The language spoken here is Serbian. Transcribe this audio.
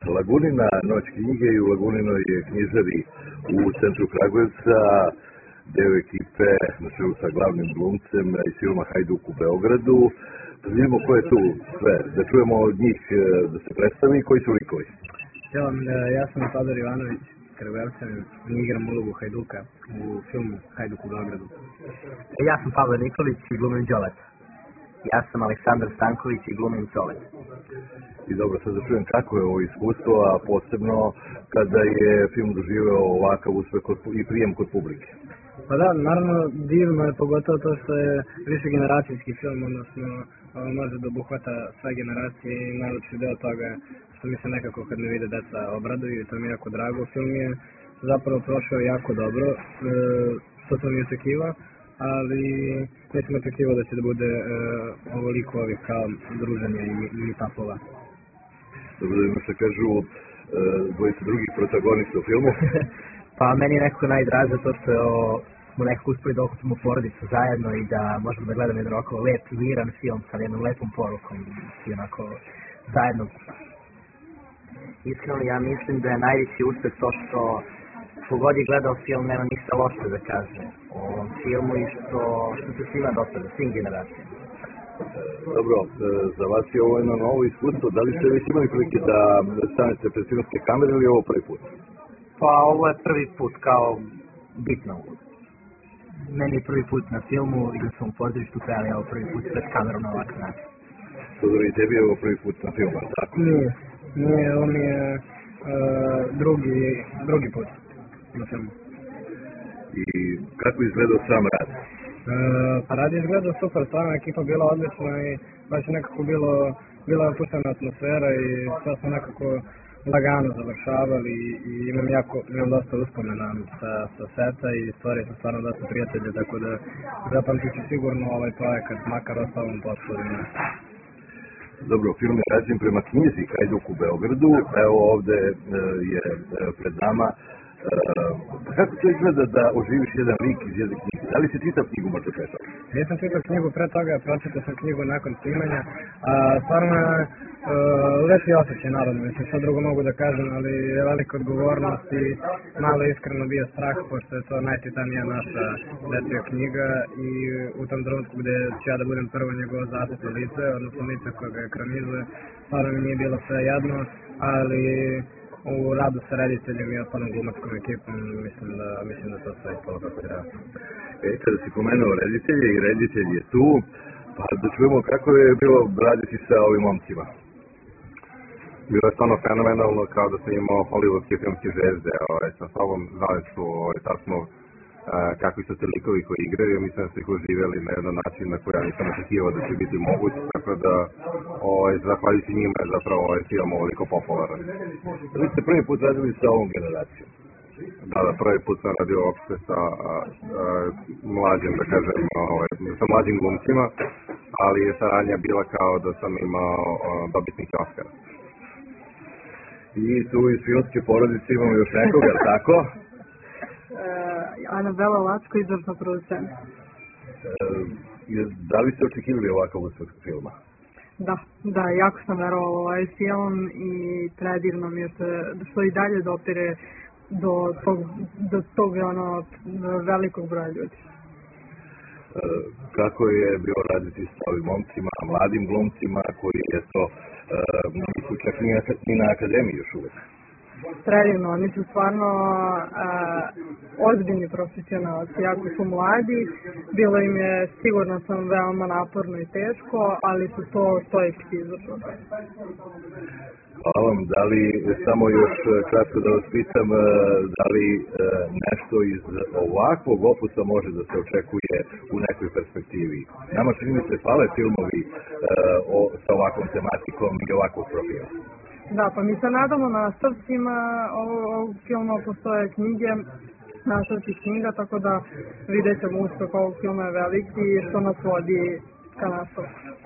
Lagunina, Noć knjige i u Laguninoj knjižari u centru Kragujevca, deo ekipe na čelu sa glavnim glumcem iz filma Hajduk u Beogradu. Vidimo ko je tu sve, da čujemo od njih da se predstavi i koji su likovi. Ja sam Todor Ivanović, Kragujevcan, igram ulogu Hajduka u filmu Hajduk u Beogradu. Ja sam Pavle Nikolić i glumim Đoleta. Ja sam Aleksandar Stanković i glumim Coleta. I dobro, sad da čujem kako je ovo iskustvo, a posebno kada je film doživeo ovakav uspeh i prijem kod publike. Pa da, naravno divno je pogotovo to što je više generacijski film, odnosno može da obuhvata sve generacije i najlepši deo toga što mi se nekako kad me vide deca obraduju i to mi je jako drago. Film je zapravo prošao jako dobro, što sam i očekivao, ali nisam očekivao da će da bude ovoliko ovih kao druženja i meetupova. Dobro da ima što kažu dvojica drugih protagonista u filmu. Pa meni je nekako najdraže to što smo nekako uspeli da okupimo porodicu zajedno i da možemo da gledamo jedan ovako lep, miran film sa jednom lepom porukom i onako zajedno. Iskreno ja mislim da je najveći uspeh to što kogod je gledao film nema ništa loše da kaže o ovom filmu i što se svima dopada, svim generacijama. Dobro, za vas je ovo jedno novo iskustvo. Da li ste već imali prilike da stanete pred filmske kamere ili je ovo prvi put? Pa ovo je prvi put kao bitno. Meni je prvi put na filmu, igrao sam u pozorištu, ali je ovo prvi put pred kamerom na ovakav način. Dobro, i tebi je ovo prvi put na filmu, tako? Nije, ovo mi je drugi put na filmu. I kako izgledao sam rad? Pa rad je izgledao super, stvarno ekipa bila odlična i baš je nekako bila opuštena atmosfera i sve smo nekako lagano završavali i imam dosta uspomena sa seta i stvari sam stvarno dosta prijatelja, tako da zapamtit ću sigurno ovaj projekat, makar ostao vam poslovima. Dobro, film je rađen prema knjizi Hajduk u Beogradu, evo ovde je pred nama. Kako to izgleda da oživiš jedan lik iz jedne knjige? Da li si čitao knjigu možda pre toga? Nisam čitao knjigu pre toga, pročitao sam knjigu nakon snimanja. Stvarno je lepi osjećaj, naravno, mislim, što drugo mogu da kažem, ali je velika odgovornost i malo iskreno bio strah, pošto je to najtitanija naša dečija knjiga i u tom trenutku gde ću ja da budem prvo njegovo zaštitno lice, odnosno lice koje ga ekranizuje, stvarno mi nije bilo sve jedno, ali u radu sa rediteljem i ostalom glumačkom ekipom mislim da to sve ispalo kako treba. Kada si pomenuo reditelje i reditelj je tu, pa da čujemo kako je bilo raditi sa ovim momcima. Bilo je stvarno fenomenalno kao da sam imao hollywoodske filmske zvezde sa sobom, znali su tačno kakvi su te likovi koji igraju, mislim da su ih uživjeli na jedan način na koji ja nisam očekivao da će biti moguć, tako da zahvaljujući njima je zapravo ovaj film ovoliko popularan. Vi ste prvi put radili sa ovom generacijom? Da, prvi put sam radio uopšte sa mlađim, da kažem, sa mlađim glumcima, ali je saradnja bila kao da sam imao dobitnike Oscara. I tu iz filmske porodice imamo još nekoga, tako? Anabela Lacko, izvršna producent. Da li ste očekivali ovakav uspeh filma? Da, jako sam verovala u ovaj film i predivno mi je što i dalje dopire do tog velikog broja ljudi. Kako je bilo raditi sa ovim momcima, mladim glumcima koji je to nisu čak ni na akademiji još uvek? Predivno, oni su stvarno ozbiljni profesionalci, jako su mladi, bilo im je sigurno sam veoma naporno i teško, ali su to stoički izvršili. Hvala vam, da li samo još kratko da vas pitam, da li nešto iz ovakvog opusa može da se očekuje u nekoj perspektivi? Nama čini mi se fale filmovi sa ovakvom tematikom i ovakvog profila. Da, pa mi se nadamo nastavcima ovog filma, postoje knjige, nastavci knjiga, tako da vidjet ćemo uspeh ovog filma je veliki i što nas vodi ka nastavku.